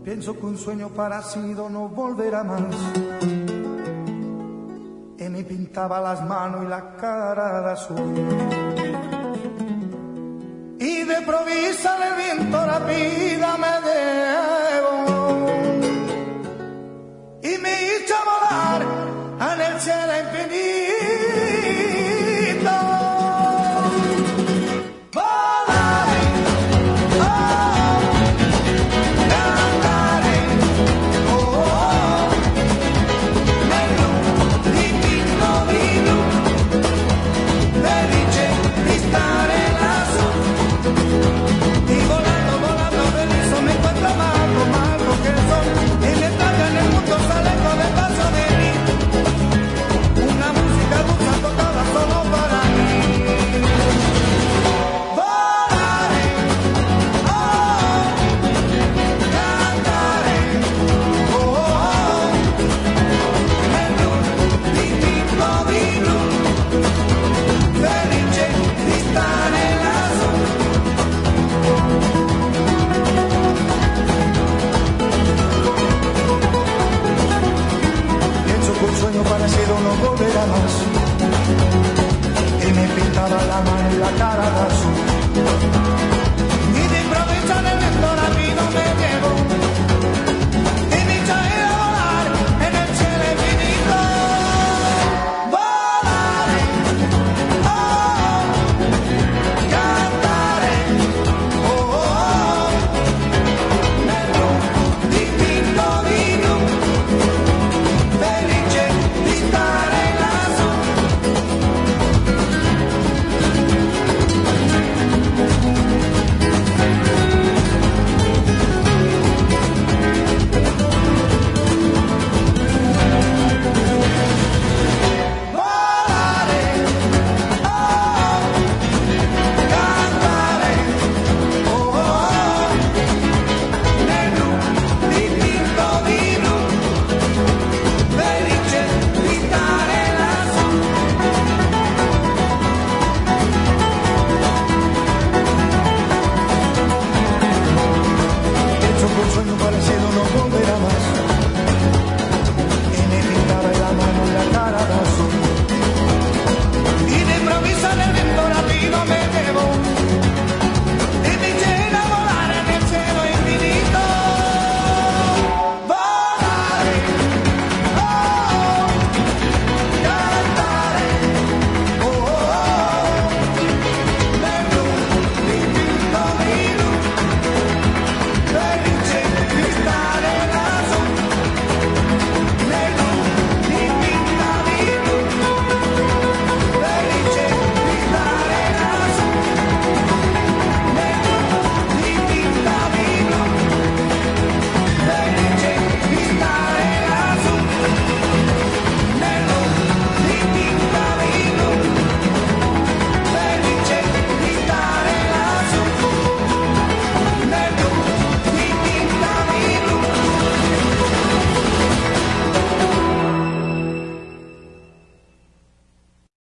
Pienso que un sueño parecido no volverá más. Y me pintaba las manos y la cara de azul. Y de provisa el viento la vida me debo. Y me hizo volar en el cielo infinito. Parecido no volverá más.